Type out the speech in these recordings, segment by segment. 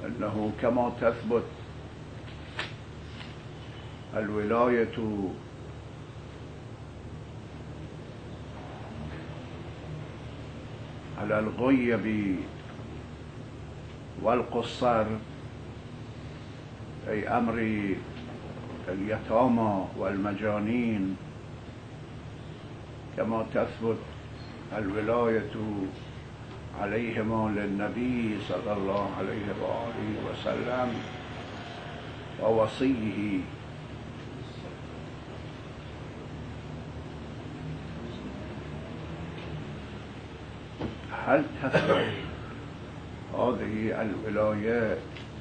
أنه كما تثبت الولاية على الغيب والقصر، أي أمر اليتامى والمجانين، كما تثبت الولاية عليهما للنبي صلى الله عليه وآله وسلم ووصيه. هل تثبت هذه الولايات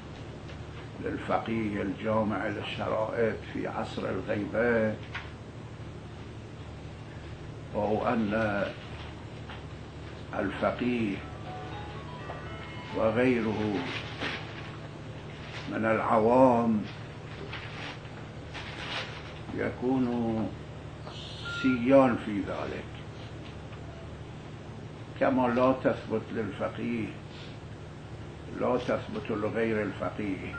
للفقيه الجامع للشرائط في عصر الغيبة، وهو أن الفقيه وغيره من العوام يكون سيان في ذلك، كما لا تثبت للفقيه لا تثبت لغير الفقيه.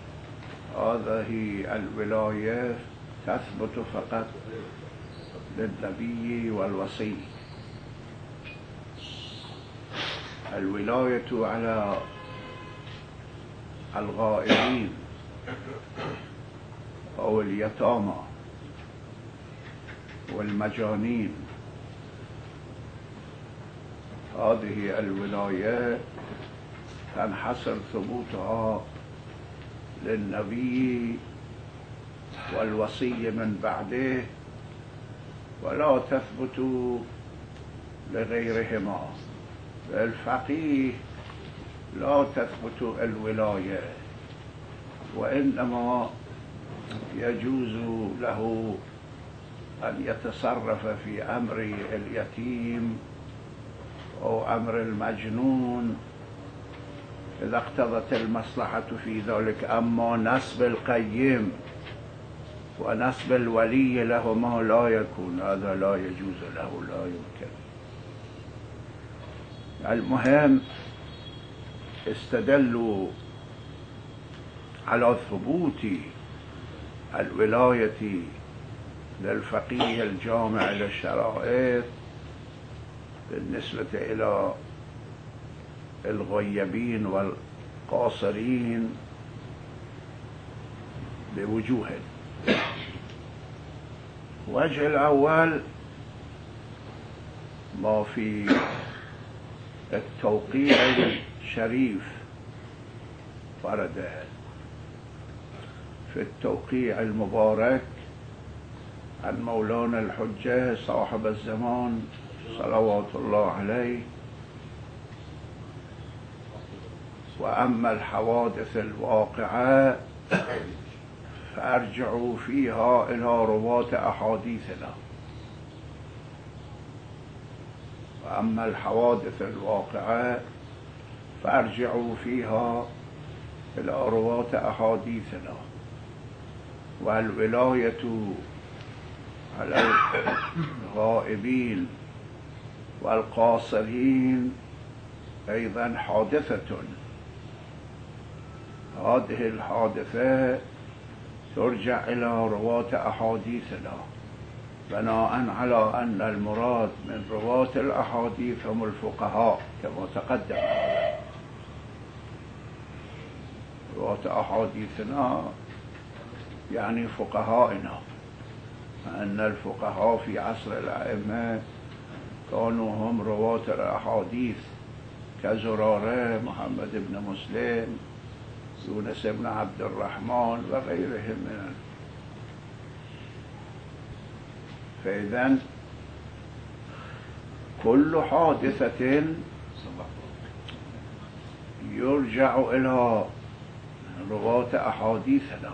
هذه الولاية تثبت فقط للنبي والوصي. الولاية على الغائبين أو اليتامى والمجانين، هذه الولاية تنحصر ثبوتها للنبي والوصي من بعده، ولا تثبت لغيرهما. الفقيه لا تثبت الولاية، وإنما يجوز له أن يتصرف في أمر اليتيم أو أمر المجنون إذا اقتضت المصلحة في ذلك. أما نسب القيم ونسب الولي لهما لا يكون، هذا لا يجوز له، لا يمكن. المهم استدلوا على ثبوت الولاية للفقيه الجامع للشرائط بالنسبة إلى الغيبين والقاصرين بوجوه. وجه الأول ما في التوقيع الشريف ورد في التوقيع المبارك عن مولانا الحجة صاحب الزمان صلوات الله عليه: وأما الحوادث الواقعة فأرجعوا فيها إلى رواة أحاديثنا. وأما الحوادث الواقعة فأرجعوا فيها إلى رواة أحاديثنا. والولاية على الغائبين والقاصرين أيضا حادثة. هذه الحادثة ترجع إلى رواة أحاديثنا، بناء على أن المراد من رواة الأحاديث هم الفقهاء كما تقدم. رواة أحاديثنا يعني فقهائنا، أن الفقهاء في عصر الأئمة كانوا هم رواة الأحاديث كزرارة، محمد بن مسلم، يونس بن عبد الرحمن وغيرهم من. فإذن كل حادثة يرجع إلى رواة أحاديثنا.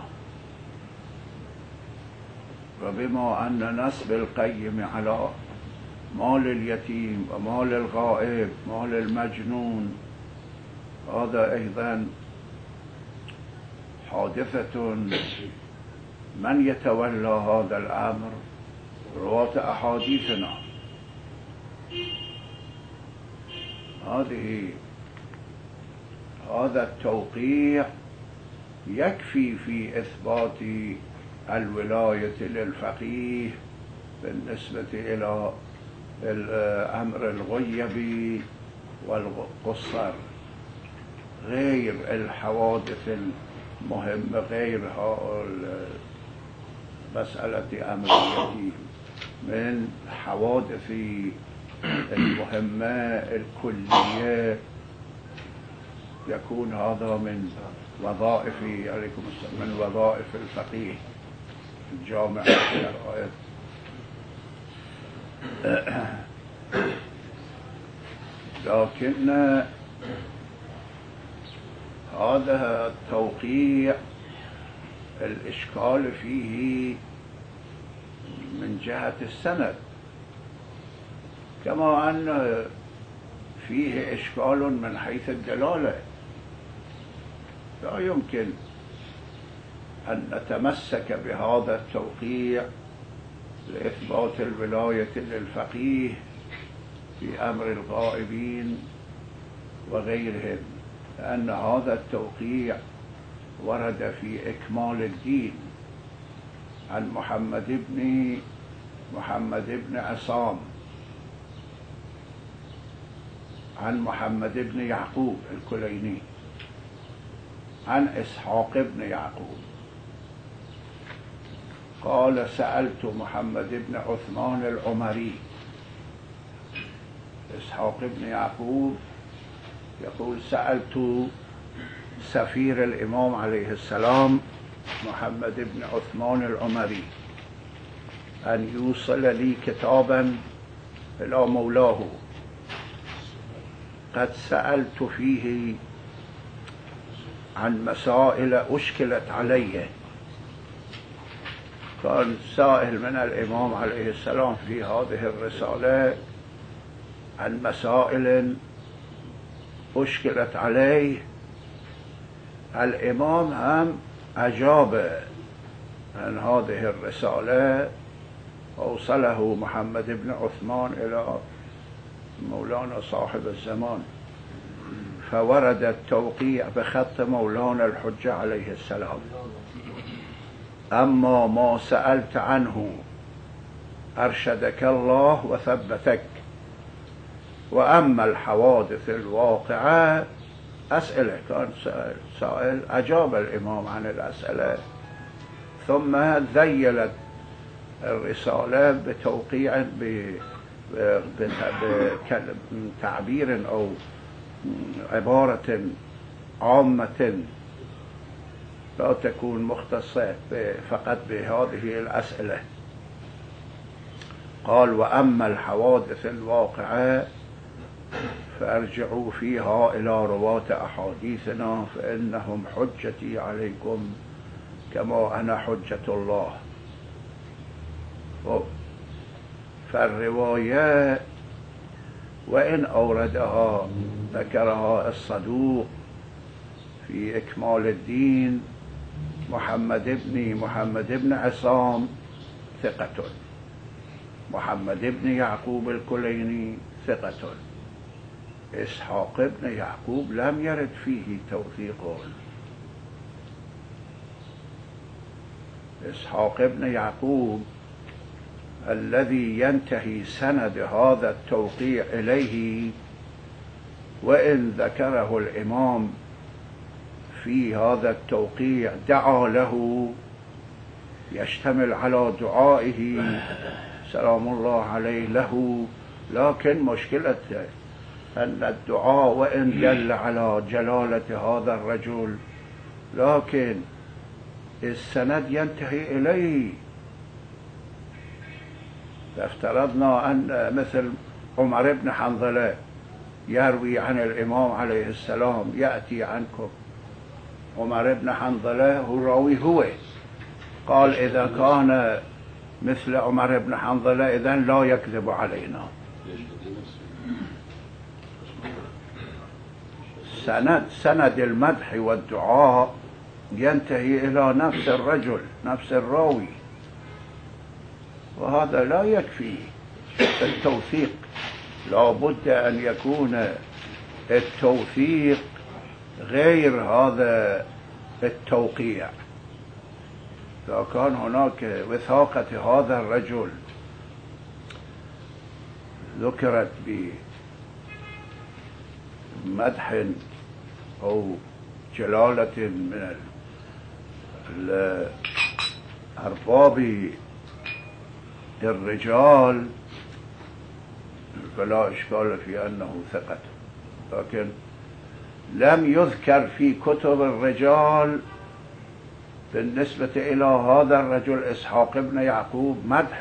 وبما أن نسب القيم على مال اليتيم ومال الغائب مال المجنون هذا أيضا حادثة، من يتولى هذا الأمر؟ رواة أحاديثنا. هذا التوقيع يكفي في إثبات الولاية للفقيه بالنسبة إلى الأمر الغيبي والقصر، غير الحوادث المهمة، غير مسألة أمرية من حوادث المهمة الكلية، يكون هذا من وظائف عليكم السلام، من وظائف الفقيه الجامع للشرائع. لكن هذا التوقيع الإشكال فيه من جهة السند، كما أن فيه إشكال من حيث الدلالة. لا يمكن أن نتمسك بهذا التوقيع لإثبات الولاية للفقيه في أمر الغائبين وغيرهم، لأن هذا التوقيع ورد في إكمال الدين عن محمد بن عصام عن محمد بن يعقوب الكليني عن إسحاق بن يعقوب قال: سألت محمد بن عثمان العمري. إسحاق بن يعقوب يقول: سألت سفير الإمام عليه السلام محمد بن عثمان العمري أن يوصل لي كتابا إلى مولاه قد سألت فيه عن مسائل أشكلت علي. كان سائل من الإمام عليه السلام في هذه الرسالة عن مسائل أشكلت عليه، الإمام هم أجاب عن هذه الرسالة، أوصله محمد بن عثمان إلى مولانا صاحب الزمان، فورد التوقيع بخط مولانا الحجة عليه السلام: أما ما سألت عنه أرشدك الله وثبتك، وأما الحوادث الواقعة أسئلة. كان سائل أجاب الإمام عن الأسئلة، ثم ذيلت الرسالة بتوقيع بتعبير أو عبارة عامة لا تكون مختصة فقط بهذه الأسئلة. قال: وأما الحوادث الواقعة فارجعوا فيها إلى رواة أحاديثنا فإنهم حجتي عليكم كما أنا حجة الله. فالرواية وإن أوردها ذكرها الصدوق في إكمال الدين محمد بن عصام ثقة، محمد بن يعقوب الكليني ثقة، إسحاق بن يعقوب لم يرد فيه توثيق. إسحاق بن يعقوب الذي ينتهي سند هذا التوقيع إليه، وإن ذكره الإمام في هذا التوقيع دعا له، يشتمل على دعائه سلام الله عليه له، لكن مشكلته أن الدعاء وإن دل على جلالة هذا الرجل لكن السند ينتهي إليه. فافترضنا أن مثل عمر بن حنظلة يروي عن الإمام عليه السلام، يأتي عنكم عمر بن حنظلة هو راوي هو، قال: إذا كان مثل عمر بن حنظلة إذن لا يكذب علينا. سند المدح والدعاء ينتهي إلى نفس الرجل نفس الراوي، وهذا لا يكفي التوثيق. لا بد أن يكون التوثيق غير هذا التوقيع. إذا كان هناك وثاقة هذا الرجل ذكرت بمدح أو جلالة من أرباب الرجال فلا إشكال في أنه ثقة، لكن لم يذكر في كتب الرجال بالنسبة إلى هذا الرجل إسحاق بن يعقوب مدح،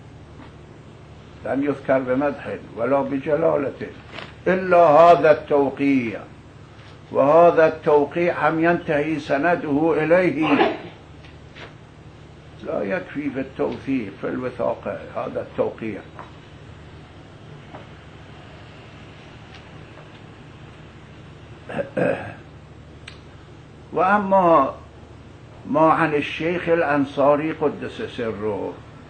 لم يذكر بمدح ولا بجلالة إلا هذا التوقيع، وهذا التوقيع هم ينتهي سنده إليه، لا يكفي في التوثيق في الوثاقة هذا التوقيع. وأما ما عن الشيخ الأنصاري قدس سره،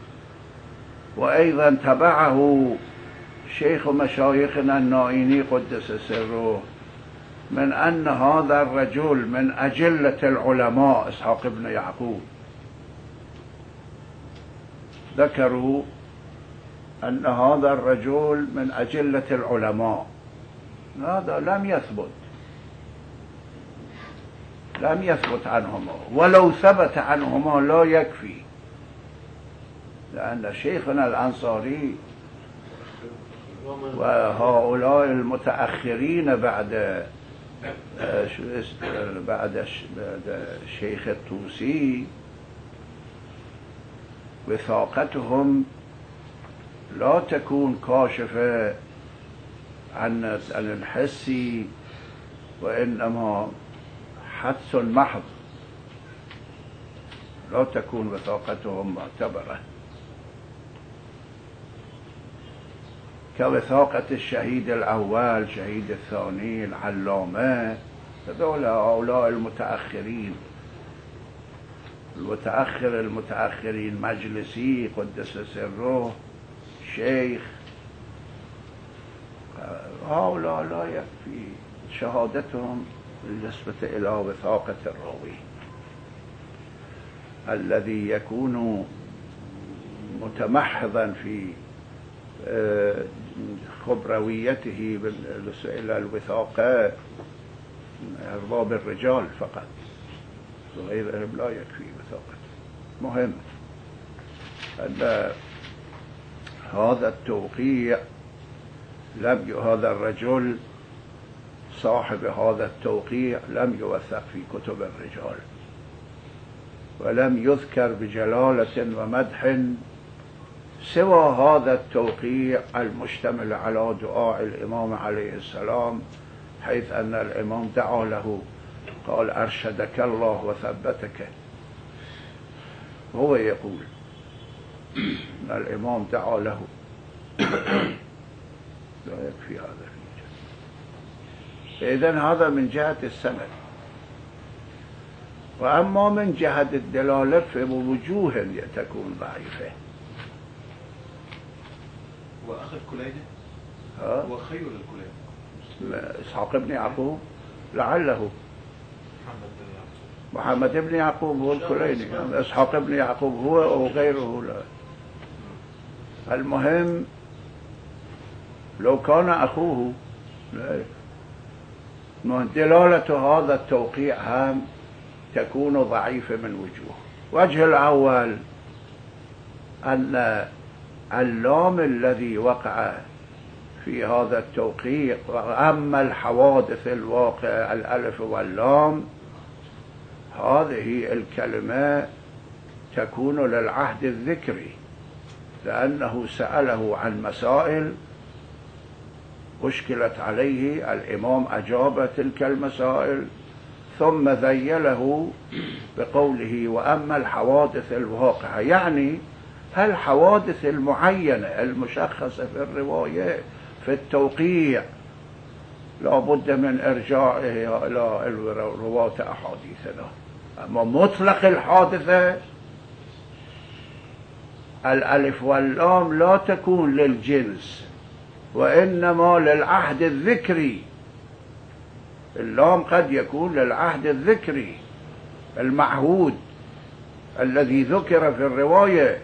وأيضا تبعه شيخ مشايخنا النائيني قدس سره، من أن هذا الرجل من أجلة العلماء إسحاق بن يعقوب، ذكروا أن هذا الرجل من أجلة العلماء. هذا لم يثبت عنهما، ولو ثبت عنهما لا يكفي، لأن شيخنا الأنصاري وهؤلاء المتأخرين بعد الشيخ الطوسي وثاقتهم لا تكون كاشفة عن الحس، وإنما حدس محض، لا تكون وثاقتهم معتبرة كوثاقة الشهيد الأول، شهيد الثاني، العلامة. هؤلاء المتأخرين المتأخرين مجلسي قدس سره، شيخ، هؤلاء لا يكفي شهادتهم بالنسبة إلى وثاقة الراوي الذي يكون متمحضا في خبرويته إلى الوثاقة أرباب الرجال فقط، وغيرهم لا يكفي وثاقة. مهم أن هذا التوقيع هذا الرجل صاحب هذا التوقيع لم يوثق في كتب الرجال، ولم يذكر بجلالة ومدح سوى هذا التوقيع المشتمل على دعاء الإمام عليه السلام، حيث أن الإمام دعا له قال أرشدك الله وثبتك. هو يقول أن الإمام دعا له، لا يكفي هذا. إذن هذا من جهة السند. وأما من جهة الدلالة فبوجوه تكون ضعيفة. وأخذ كليني وخير الكليني إسحاق بن يعقوب لعله محمد بن يعقوب هو الكليني، إسحاق بن يعقوب هو أو غيره لا. المهم لو كان أخوه لا. دلالة هذا التوقيع هم تكون ضعيفة من وجوه. وجه الأول أن اللام الذي وقع في هذا التوقيع، وأما الحوادث الواقعة الألف واللام، هذه الكلمة تكون للعهد الذكري، لأنه سأله عن مسائل أشكلت عليه، الإمام أجاب تلك المسائل، ثم ذيله بقوله وأما الحوادث الواقعة، يعني الحوادث المعينة المشخصة في الرواية في التوقيع لا بد من إرجاعه إلى رواة أحاديثنا. أما مطلق الحادثة الألف واللام لا تكون للجنس، وإنما للعهد الذكري، اللام قد يكون للعهد الذكري المعهود الذي ذكر في الرواية،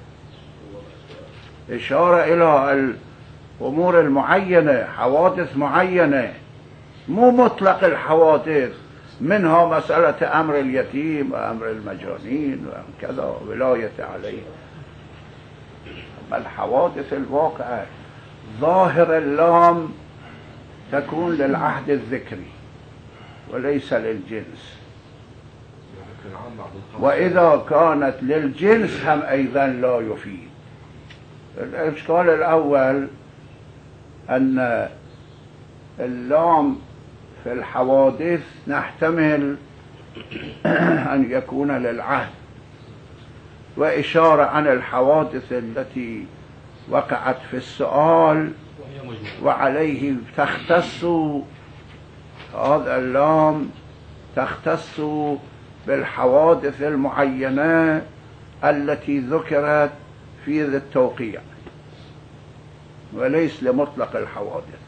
إشارة إلى الأمور المعينة، حوادث معينة، مو مطلق الحوادث، منها مسألة أمر اليتيم وأمر المجانين وكذا ولاية عليه. أما الحوادث الواقعة ظاهر اللام تكون للعهد الذكري وليس للجنس، وإذا كانت للجنس هم أيضا لا يفيد. الإشكال الأول أن اللام في الحوادث نحتمل أن يكون للعهد، وإشارة عن الحوادث التي وقعت في السؤال وعليه تختص هذا اللام، تختص بالحوادث المعينة التي ذكرت في ذي التوقيع وليس لمطلق الحوادث.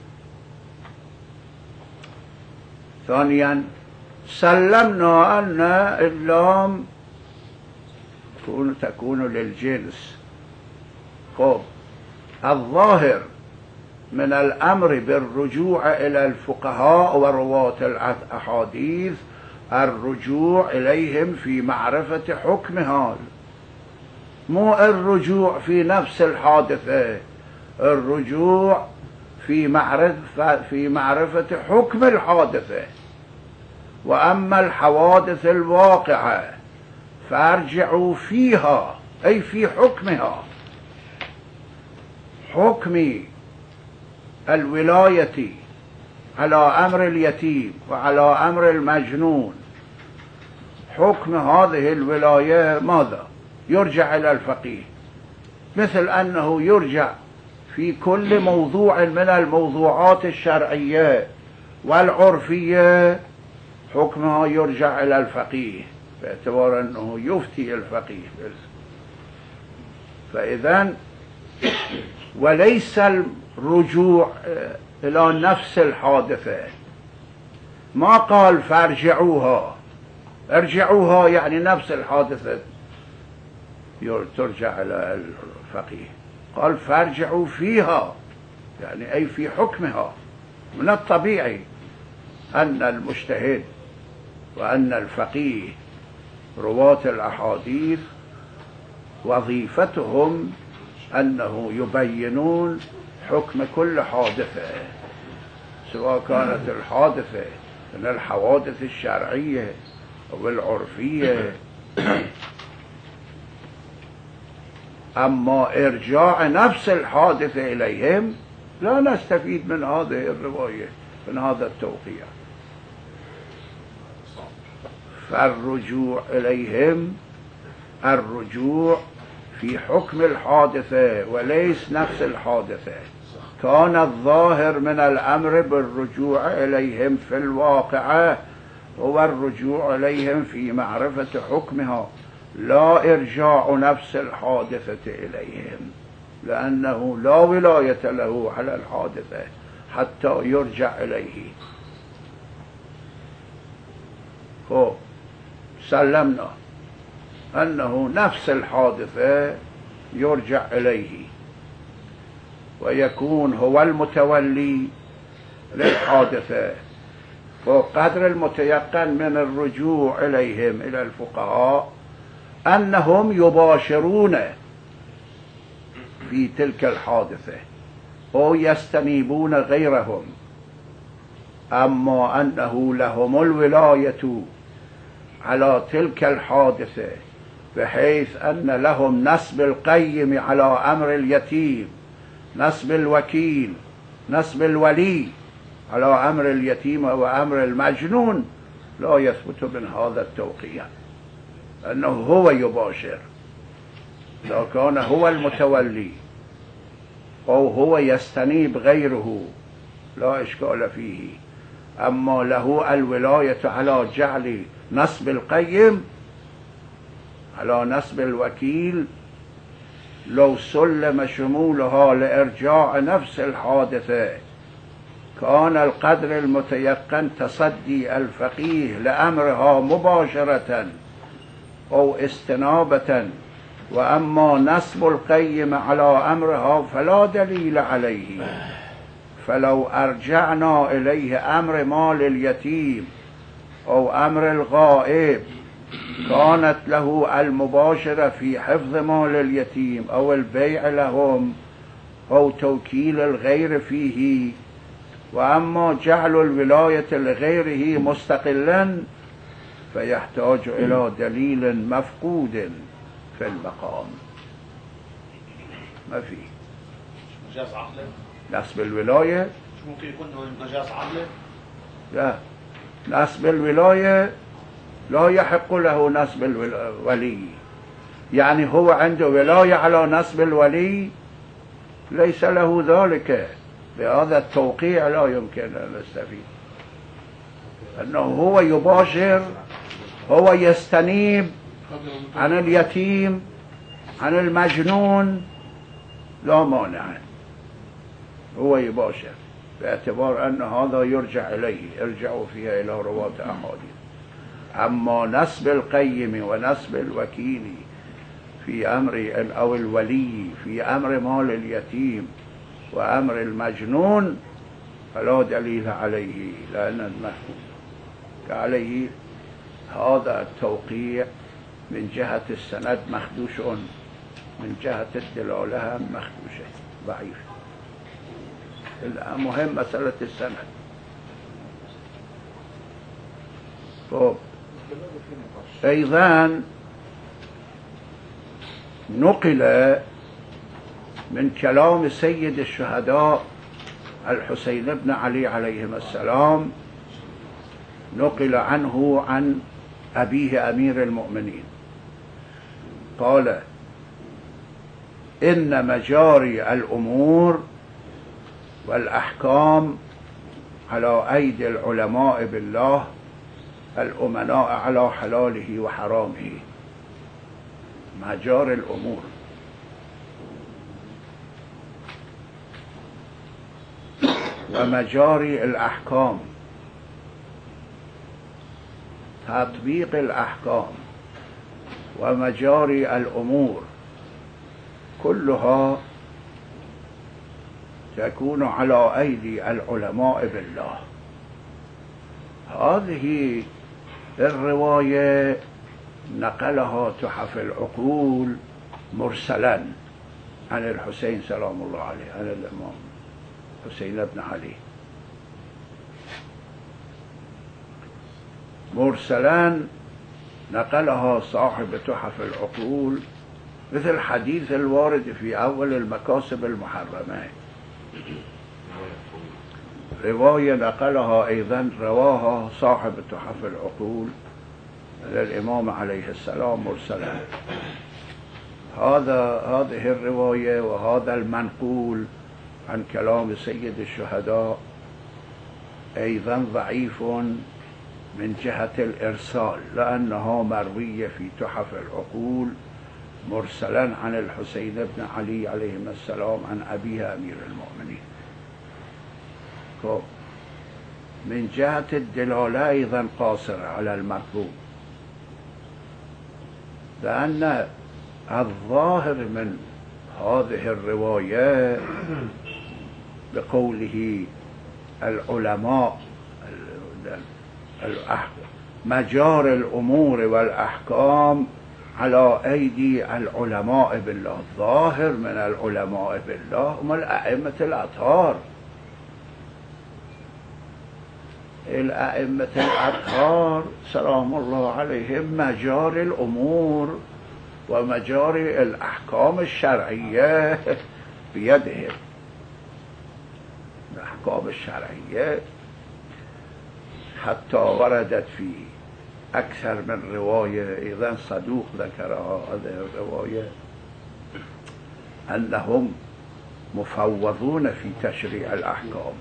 ثانيا سلمنا أن اللام تكون للجنس. خب الظاهر من الأمر بالرجوع إلى الفقهاء ورواة الأحاديث الرجوع إليهم في معرفة حكمها، مو الرجوع في نفس الحادثة، الرجوع في معرفة حكم الحادثة. وأما الحوادث الواقعة فارجعوا فيها أي في حكمها، حكم الولاية على أمر اليتيم وعلى أمر المجنون. حكم هذه الولاية ماذا؟ يرجع إلى الفقيه، مثل أنه يرجع في كل موضوع من الموضوعات الشرعية والعرفية حكمها يرجع إلى الفقيه باعتبار أنه يفتي الفقيه. فإذن وليس الرجوع إلى نفس الحادثة. ما قال فارجعوها، ارجعوها يعني نفس الحادثة ترجع إلى الفقيه، قال فارجعوا فيها يعني أي في حكمها. من الطبيعي أن المجتهد وأن الفقيه رواة الأحاديث وظيفتهم أنه يبينون حكم كل حادثة، سواء كانت الحادثة من الحوادث الشرعية أو العرفية. أما إرجاع نفس الحادثة إليهم لا نستفيد من هذه الرواية، من هذا التوقيع. فالرجوع إليهم الرجوع في حكم الحادثة وليس نفس الحادثة. كان الظاهر من الأمر بالرجوع إليهم في الواقعة هو الرجوع إليهم في معرفة حكمها، لا إرجاع نفس الحادثة إليهم، لأنه لا ولاية له على الحادثة حتى يرجع إليه. سلمنا أنه نفس الحادثة يرجع إليه ويكون هو المتولي للحادثة، وقدر المتيقن من الرجوع إليهم إلى الفقهاء أنهم يباشرون في تلك الحادثة أو يستنيبون غيرهم، أما أنه لهم الولاية على تلك الحادثة بحيث أن لهم نسب القيم على أمر اليتيم، نسب الوكيل، نسب الولي على أمر اليتيم وأمر المجنون، لا يثبت من هذا التوقيع أنه هو يباشر. لو كان هو المتولي أو هو يستنيب غيره لا إشكال فيه، أما له الولاية على جعل نسب القيم على نسب الوكيل لو سلم شمولها لإرجاع نفس الحادثة كان القدر المتيقن تصدي الفقيه لأمرها مباشرة أو استنابة، وأما نسب القيم على أمرها فلا دليل عليه. فلو أرجعنا إليه أمر مال اليتيم أو أمر الغائب كانت له المباشرة في حفظ مال اليتيم أو البيع لهم أو توكيل الغير فيه. وأما جعل الولاية لغيره مستقلا فيحتاج إلى دليل مفقود في المقام. ما فيه مجاز عقله. نسب الولاية شو ممكن يكون مجاز عقله؟ لا، نسب الولاية لا يحق له نسب الولي، يعني هو عنده ولاية على نسب الولي ليس له ذلك. بهذا التوقيع لا يمكن أن نستفيد أنه هو يباشر، هو يستنيب عن اليتيم عن المجنون لا مانع، هو يباشر باعتبار أن هذا يرجع إليه، ارجعوا فيها إلى رواة أحاديث. أما نسب القيم ونسب الوكيل في أمر أو الولي في أمر مال اليتيم وأمر المجنون فلا دليل عليه، لأن المحكوم عليه هذا التوقيع من جهة السند مخدوش، من جهة الدلالة مخدوشة ضعيف. المهم مسألة السند. أيضا نقل من كلام سيد الشهداء الحسين بن علي عليهما السلام، نقل عنه عن أبيه أمير المؤمنين قال: إن مجاري الأمور والأحكام على أيدي العلماء بالله الأمناء على حلاله وحرامه. مجاري الأمور ومجاري الأحكام، تطبيق الأحكام ومجاري الأمور كلها تكون على أيدي العلماء بالله. هذه الرواية نقلها تحف العقول مرسلا عن الحسين سلام الله عليه، عن الإمام حسين بن علي مرسلا، نقلها صاحب تحف العقول، مثل حديث الوارد في أول المكاسب المحرمة. رواية نقلها أيضا رواها صاحب تحف العقول للإمام عليه السلام مرسلا. هذه الرواية وهذا المنقول عن كلام سيد الشهداء أيضا ضعيف من جهة الإرسال، لأنها مروية في تحف العقول مرسلا عن الحسين بن علي عليهما السلام عن أبيه أمير المؤمنين. من جهة الدلالة أيضا قاصرة على المطلوب، لأن الظاهر من هذه الرواية بقوله العلماء مجار الأمور والأحكام على أيدي العلماء بالله، الظاهر من العلماء بالله هم الأئمة الأطهار. الأئمة الأطهار سلام الله عليهم مجار الأمور ومجاري الأحكام الشرعية بيدهم. الأحكام الشرعية حتى وردت في أكثر من رواية، إذا صدوق ذكرها هذه الرواية، أنهم مفوضون في تشريع الأحكام.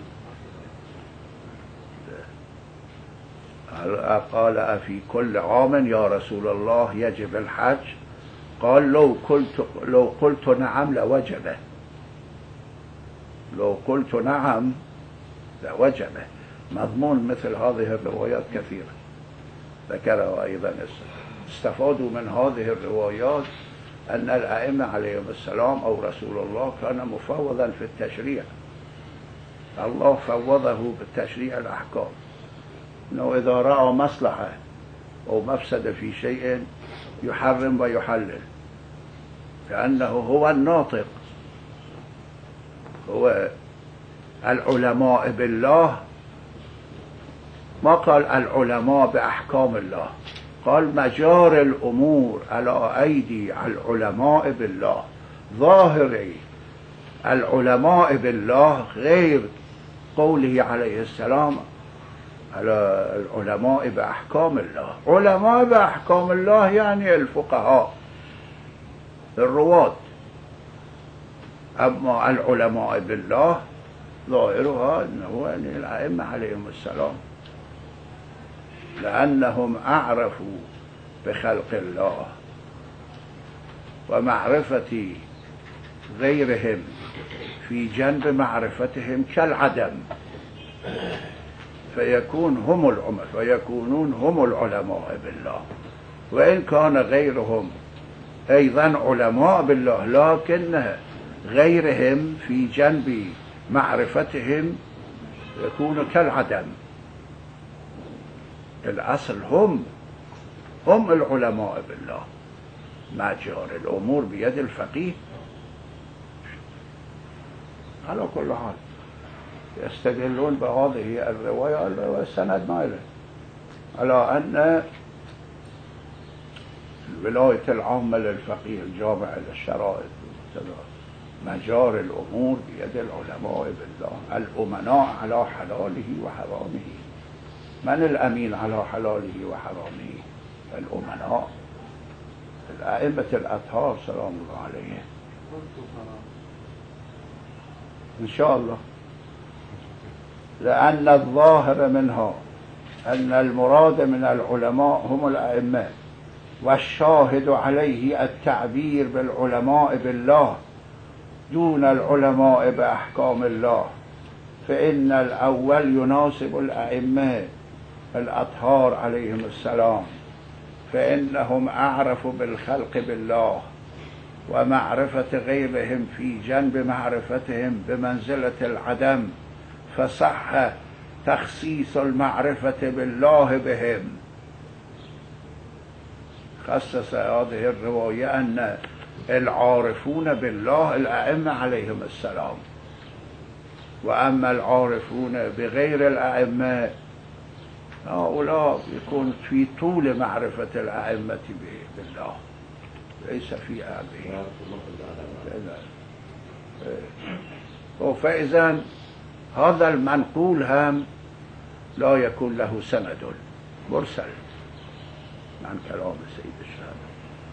قال: أفي كل عام يا رسول الله يجب الحج؟ قال: لو قلت نعم لوجبه. لو قلت نعم وجبه مضمون مثل هذه الروايات كثيرة ذكرها أيضا. استفادوا من هذه الروايات أن الأئمة عليهم السلام أو رسول الله كان مفوضا في التشريع، الله فوضه بالتشريع الأحكام، أنه إذا رأى مصلحة أو مفسدة في شيء يحرم ويحلل، لأنه هو الناطق، هو العلماء بالله، ما قال العلماء بأحكام الله، قال مجار الأمور على أيدي العلماء بالله، ظاهري العلماء بالله غير قوله عليه السلام على العلماء بأحكام الله. علماء بأحكام الله يعني الفقهاء الرواة، أما العلماء بالله ظاهرها أنه يعني الأئمة عليهم السلام، لأنهم أعرفوا بخلق الله ومعرفة غيرهم في جنب معرفتهم كالعدم، فيكونون هم العلماء بالله، وإن كان غيرهم أيضا علماء بالله، لكن غيرهم في جنب معرفتهم يكون كالعدم. الأصل هم العلماء بالله، مجار الأمور بيد الفقيه. على كل حال يستدلون بهذه الرواية والسند ماله على أن الولاية العامة للفقيه الجامع للشرائط مجار الأمور بيد العلماء بالله، الأمناء على حلاله وحرامه. من الأمين على حلاله وحرامه؟ الأمناء، الأئمة الأطهار سلام الله عليهم إن شاء الله. لأن الظاهر منها أن المراد من العلماء هم الأئمة، والشاهد عليه التعبير بالعلماء بالله دون العلماء بأحكام الله، فإن الأول يناسب الأئمة الأطهار عليهم السلام، فإنهم أعرفوا بالخلق بالله، ومعرفة غيرهم في جنب معرفتهم بمنزلة العدم، فصح تخصيص المعرفة بالله بهم. خصص هذه الرواية أن العارفون بالله الأئمة عليهم السلام، وأما العارفون بغير الأئمة هؤلاء يكون في طول معرفة الأئمة بالله، ليس في أعبه. فإذا هذا المنقول هم لا يكون له سند، مرسل عن كلام سيد الشهداء.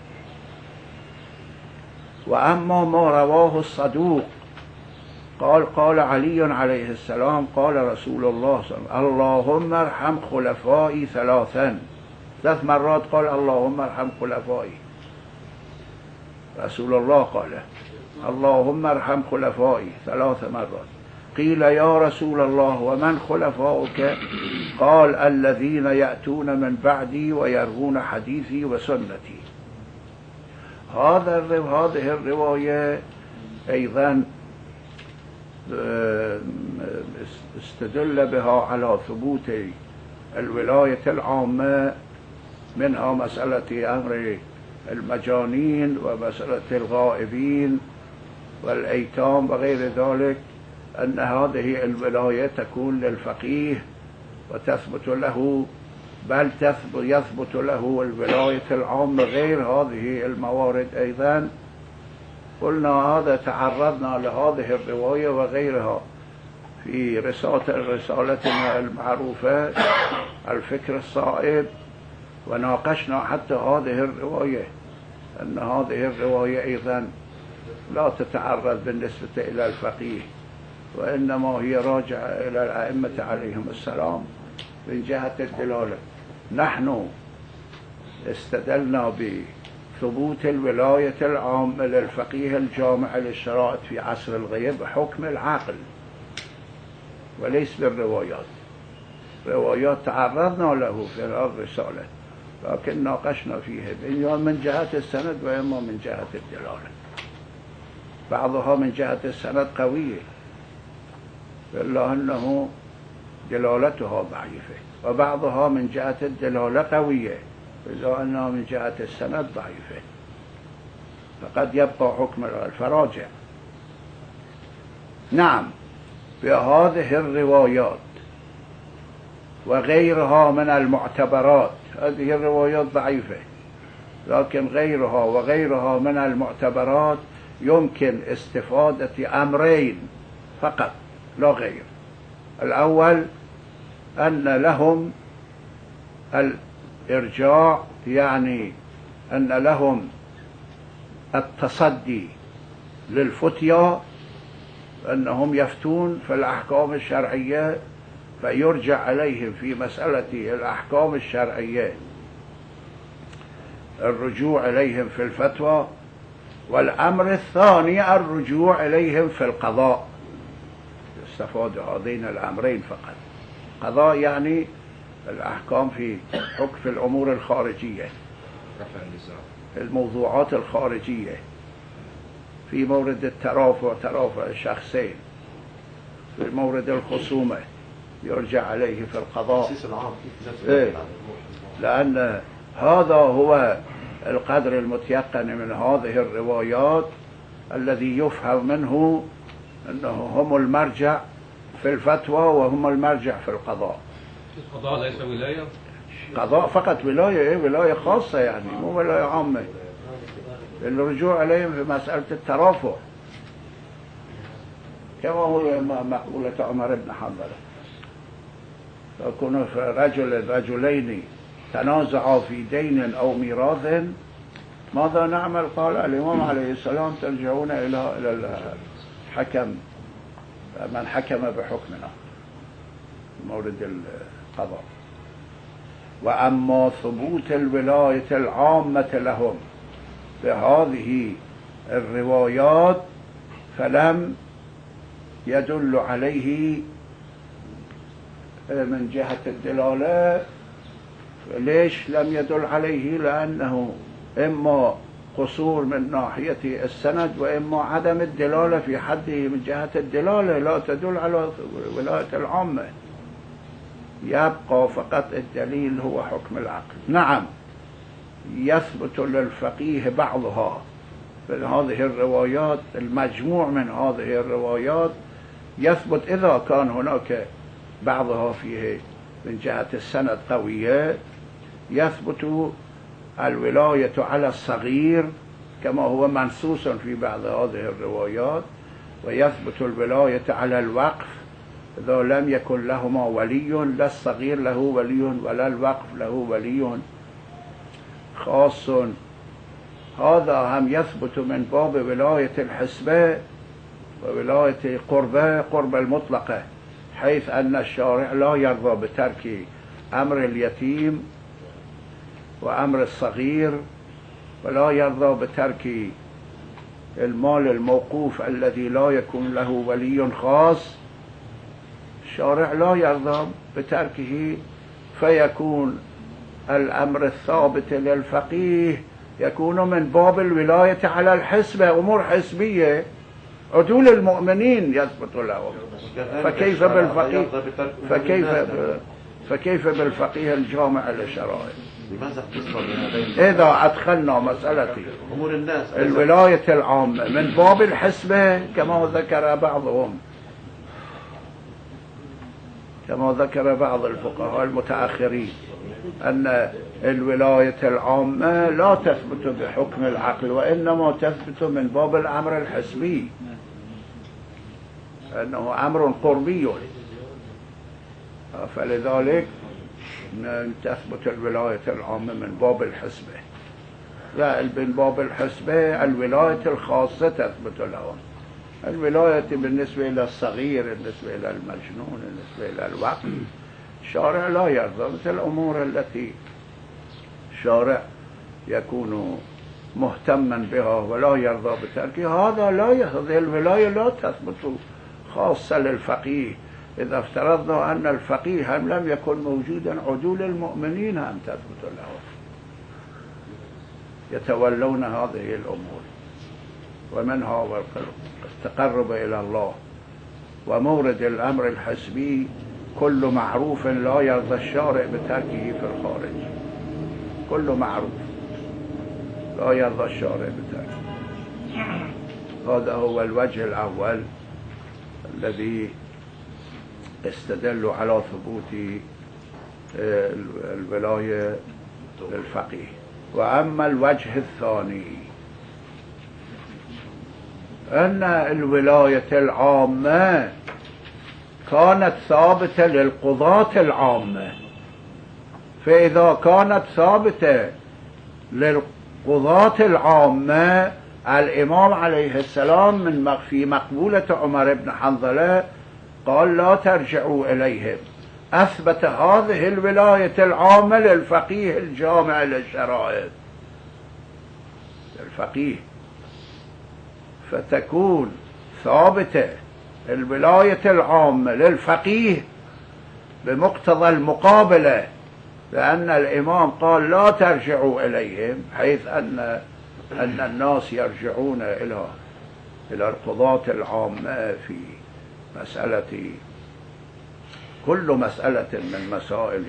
وأما ما رواه الصدوق قال علي عليه السلام قال رسول الله صلى الله عليه وسلم اللهم ارحم خلفائي ثلاثا، 3 مرات قال اللهم ارحم خلفائي، رسول الله قال اللهم ارحم خلفائي 3 مرات. قيل يا رسول الله ومن خلفاؤك؟ قال الذين يأتون من بعدي ويروون حديثي وسنتي. هذه الرواية أيضا استدل بها على ثبوت الولاية العامة، منها مسألة أمر المجانين ومسألة الغائبين والأيتام وغير ذلك، أن هذه الولاية تكون للفقيه وتثبت له، بل يثبت له الولاية العامة غير هذه الموارد أيضا. قلنا هذا تعرضنا لهذه الرواية وغيرها في رسالتنا المعروفة الفكر الصائب، وناقشنا حتى هذه الرواية، أن هذه الرواية أيضا لا تتعرض بالنسبة إلى الفقيه، وإنما هي راجعة إلى الأئمة عليهم السلام من جهة الدلالة. نحن استدلنا بثبوت الولاية العامة للفقيه الجامع للشرائط في عصر الغيب بحكم العقل، وليس بالروايات. روايات تعرضنا له في الرسالة، لكن ناقشنا فيها إما من جهة السند وإما من جهة الدلالة. بعضها من جهة السند قوية إلا أنه دلالتها ضعيفة، وبعضها من جهة الدلالة قوية إلا أنها من جهة السند ضعيفة، فقد يبقى حكم الفراجع. نعم، بهذه الروايات وغيرها من المعتبرات، هذه الروايات ضعيفة، لكن غيرها وغيرها من المعتبرات يمكن استفادة أمرين فقط لا غير. الأول أن لهم الإرجاع، يعني أن لهم التصدي للفتيا، أنهم يفتون في الأحكام الشرعية فيرجع عليهم في مسألة الأحكام الشرعية الرجوع إليهم في الفتوى. والأمر الثاني الرجوع إليهم في القضاء. استفاد هذين الأمرين فقط. قضاء يعني الأحكام في حكم في الأمور الخارجية، في الموضوعات الخارجية، في مورد الترافع، ترافع الشخصين، في مورد الخصومة يرجع عليه في القضاء. لأن هذا هو القدر المتيقن من هذه الروايات الذي يفهم منه أنه هم المرجع في الفتوى وهم المرجع في القضاء. القضاء ليس ولاية؟ قضاء فقط ولاية، ولاية خاصة يعني، مو ولاية عامة. الرجوع عليهم في مسألة الترافع كما هو مقولة عمر بن حنظلة. يكون رجلين تنازعا في دين أو ميراث ماذا نعمل؟ قال الإمام عليه السلام ترجعون إلى الحكم، من حكم بحكمنا، مورد القضاء. وأما ثبوت الولاية العامة لهم بهذه الروايات فلم يدل عليه من جهة الدلالة. ليش لم يدل عليه؟ لأنه إما قصور من ناحية السند وإما عدم الدلالة في حده من جهة الدلالة، لا تدل على ولاية العامة، يبقى فقط الدليل هو حكم العقل. نعم، يثبت للفقيه بعضها في هذه الروايات، المجموع من هذه الروايات يثبت إذا كان هناك بعضها فيه من جهة السند قوية. يثبت الولاية على الصغير كما هو منصوص في بعض هذه الروايات، ويثبت الولاية على الوقف إذا لم يكن لهما ولي، لا الصغير له ولي ولا الوقف له ولي خاص. هذا هم يثبت من باب ولاية الحسبة وولاية قربة المطلقة، حيث أن الشارع لا يرضى بترك أمر اليتيم وأمر الصغير، ولا يرضى بترك المال الموقوف الذي لا يكون له ولي خاص. الشارع لا يرضى بتركه، فيكون الأمر الثابت للفقيه يكون من باب الولاية على الحسبة، أمور حسبية، عدول المؤمنين يثبت لهم. فكيف بالفقيه الجامع للشرائع؟ إذا أدخلنا مسألة الولاية العامة من باب الحسبة كما ذكر بعضهم، كما ذكر بعض الفقهاء المتأخرين، أن الولاية العامة لا تثبت بحكم العقل وإنما تثبت من باب الأمر الحسبي، أنه أمر قربي، فلذلك تثبت الولاية العامة من باب الحسبة. لا، من باب الحسبة الولاية الخاصة تثبت لهم. الولاية بالنسبة إلى الصغير، بالنسبة إلى المجنون، بالنسبة إلى الوقت، الشارع لا يرضى، مثل الأمور التي الشارع يكون مهتما بها ولا يرضى بتركها، هذا لا يرضى. الولاية لا تثبت خاصة للفقيه إذا افترضنا أن الفقيه هم لم يكن موجودا، عدول المؤمنين هم تثبت لهم، يتولون هذه الأمور، ومنها التقرب إلى الله. ومورد الأمر الحسبي كل معروف لا يرضى الشارع بتركه في الخارج، كل معروف لا يرضى الشارع بتركه. هذا هو الوجه الأول الذي استدل على ثبوت الولاية للفقيه. وأما الوجه الثاني أن الولاية العامة كانت ثابتة للقضاة العامة، فإذا كانت ثابتة للقضاة العامة، الإمام عليه السلام في مقبولة عمر بن حنظلة قال لا ترجعوا إليهم، أثبت هذه الولاية العامة للفقيه الجامع للشرائع، الفقيه، فتكون ثابتة الولاية العامة للفقيه بمقتضى المقابلة، لأن الإمام قال لا ترجعوا إليهم، حيث أن الناس يرجعون إلى القضاة العامة في مسألة، كل مسألة من مسائل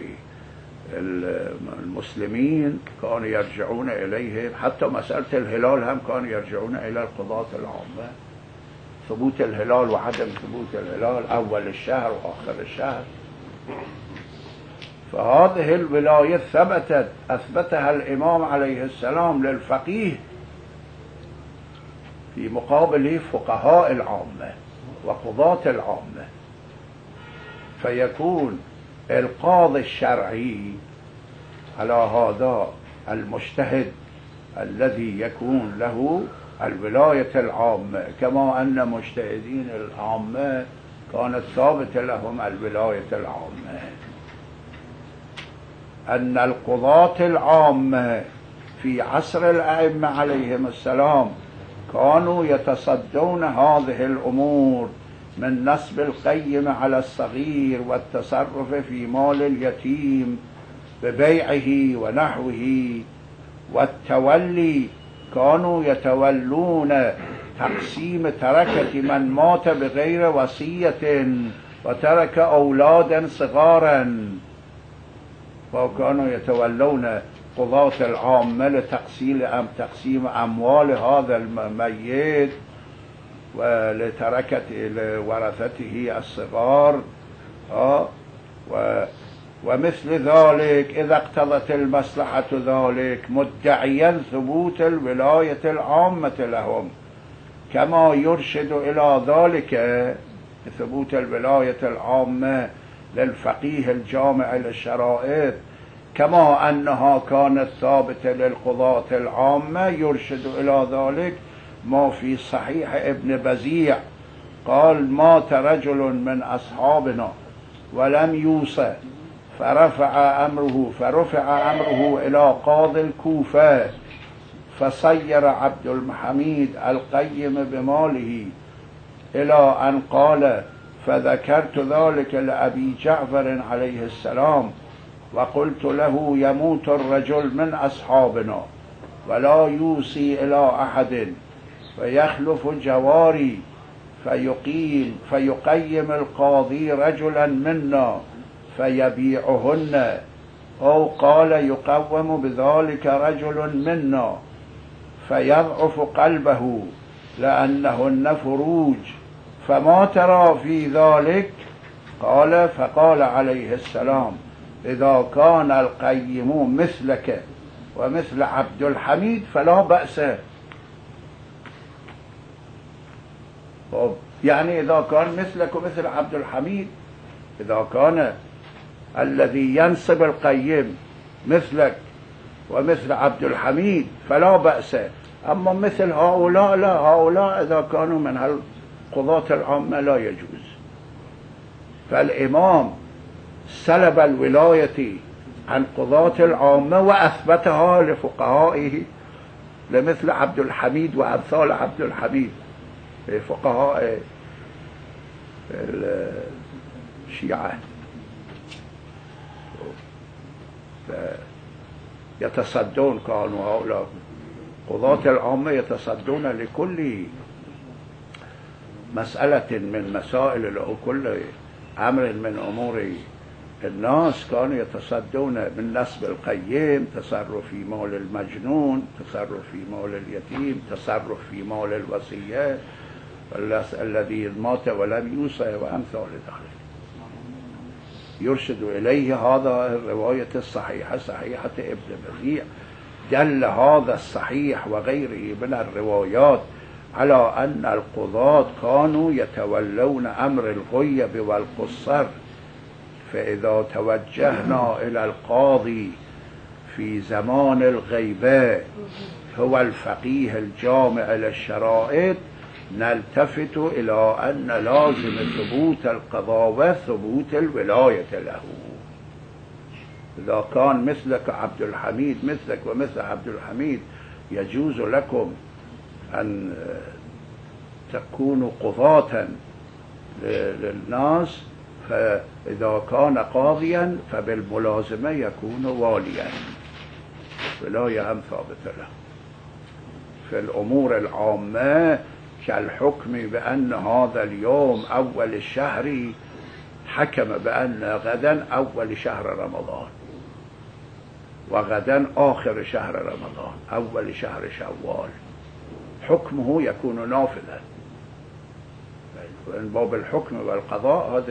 المسلمين كانوا يرجعون إليهم، حتى مسألة الهلال هم كانوا يرجعون إلى القضاة العامة، ثبوت الهلال وعدم ثبوت الهلال، أول الشهر وآخر الشهر. فهذه الولاية أثبتها الإمام عليه السلام للفقيه في مقابل فقهاء العامة وقضاة العامة، فيكون القاضي الشرعي على هذا المجتهد الذي يكون له الولاية العامة، كما أن مجتهدين العامة كانت ثابتة لهم الولاية العامة. أن القضاة العامة في عصر الأئمة عليهم السلام كانوا يتصدون هذه الأمور من نصب القيم على الصغير والتصرف في مال اليتيم ببيعه ونحوه، والتولي كانوا يتولون تقسيم تركة من مات بغير وصية وترك أولادا صغارا، وكانوا يتولون قضاة العامة لتقسيم أموال هذا الميت ولتركة لورثته الصغار. ومثل ذلك إذا اقتضت المصلحة ذلك مدعيا ثبوت الولاية العامة لهم، كما يرشد إلى ذلك ثبوت الولاية العامة للفقيه الجامع للشرائع، كما أنها كانت ثابتة للقضاة العامة. يرشد إلى ذلك ما في صحيح ابن بزيع قال مات رجل من أصحابنا ولم يوصى فرفع أمره إلى قاضي الكوفة، فصير عبد الحميد القيم بماله، إلى أن قال فذكرت ذلك لأبي جعفر عليه السلام وقلت له يموت الرجل من أصحابنا ولا يوصي إلى أحد، فيخلف جواري فيقيم القاضي رجلا منا فيبيعهن، أو قال يقوم بذلك رجل منا فيضعف قلبه لأنهن فروج، فما ترى في ذلك؟ فقال عليه السلام إذا كان القيم مثلك ومثل عبد الحميد فلا بأس. يعني إذا كان مثلك ومثل عبد الحميد، إذا كان الذي ينصب القيم مثلك ومثل عبد الحميد فلا بأس، أما مثل هؤلاء لا، هؤلاء إذا كانوا من القضاة العامة لا يجوز. فالإمام سلب الولاية عن قضاة العامة وأثبتها لفقهائه لمثل عبد الحميد وأمثال عبد الحميد، فقهاء شيعة، يتصدون، كانوا هؤلاء قضاة العامة يتصدون لكل مسألة من مسائل أو كل أمر من أمور الناس، كانوا يتصدون من نسب القيم، تصرف في مال المجنون، تصرف في مال اليتيم، تصرف في مال الوصية، الذي مات ولم يوصى وأمثال ذلك. يرشد إليه هذا الرواية الصحيحة، صحيحة ابن بزيع. دل هذا الصحيح وغيره من الروايات على أن القضاة كانوا يتولون أمر الغيب والقصر، فإذا توجهنا إلى القاضي في زمان الغيبة هو الفقيه الجامع للشرائط، نلتفت إلى أن لازم ثبوت القضاء ثبوت الولاية له. إذا كان مثلك عبد الحميد، مثلك ومثل عبد الحميد، يجوز لكم أن تكونوا قضاة للناس، فإذا كان قاضيا فبالملازمة يكون واليا، ولاية هم ثابتة له. في الأمور العامة كالحكم بأن هذا اليوم أول الشهر، حكم بأن غدا أول شهر رمضان، وغدا آخر شهر رمضان، أول شهر شوال، حكمه يكون نافذا. من باب الحكم والقضاء هذا.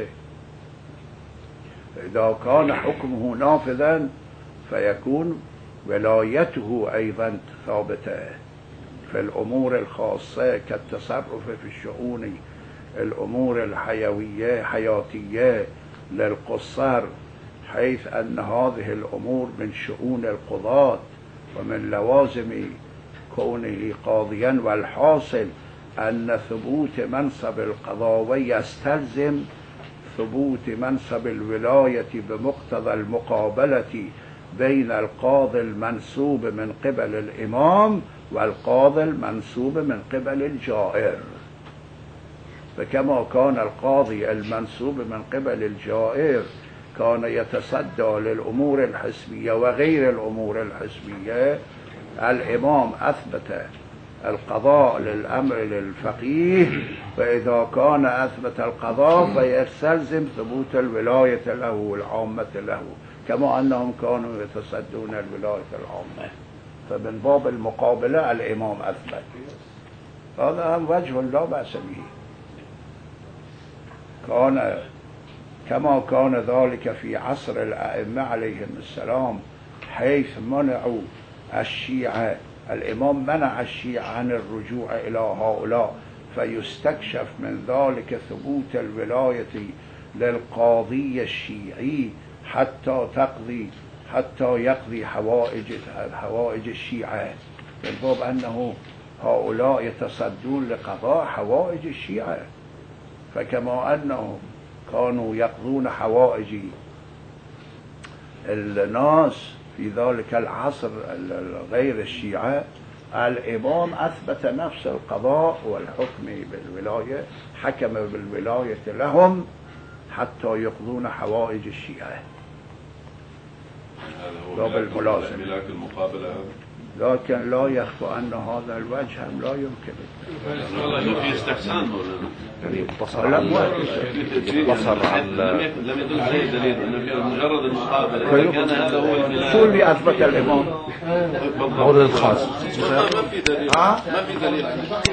إذا كان حكمه نافذا فيكون ولايته أيضا ثابتة في الأمور الخاصة كالتصرف في الشؤون الأمور الحيوية حياتية للقصر، حيث أن هذه الأمور من شؤون القضاة ومن لوازم كونه قاضيا. والحاصل أن ثبوت منصب القضاء يستلزم ثبوت منصب الولاية بمقتضى المقابلة بين القاضي المنسوب من قبل الإمام والقاضي المنسوب من قبل الجائر. فكما كان القاضي المنسوب من قبل الجائر كان يتصدى للأمور الحسبية وغير الأمور الحسبية، الإمام أثبت القضاء للأمر للفقيه، فإذا كان أثبت القضاء فيستلزم ثبوت الولاية له والعامة له، كما أنهم كانوا يتصدون الولاية العامة. فمن باب المقابلة الإمام أثبت، هذا هم وجه لا بأس به. كان كما كان ذلك في عصر الأئمة عليهم السلام، حيث منعوا الشيعة، الإمام منع الشيعة عن الرجوع إلى هؤلاء، فيستكشف من ذلك ثبوت الولاية للقاضي الشيعي حتى يقضي حوائج الشيعة، من باب أنه هؤلاء يتصدون لقضاء حوائج الشيعة. فكما أنهم كانوا يقضون حوائج الناس في ذلك العصر غير الشيعة، الإمام أثبت نفس القضاء والحكم بالولاية، حكم بالولاية لهم حتى يقضون حوائج الشيعة. لا بالملازم، لكن لا يخفى أن هذا الوجه لا يمكن. في استحسان مقتصر عن لم يدل عليه دليل انه مجرد المقابله كان هذا هو الخلاف. شو اللي أثبت الإمام؟ قول الخاص ما في دليل.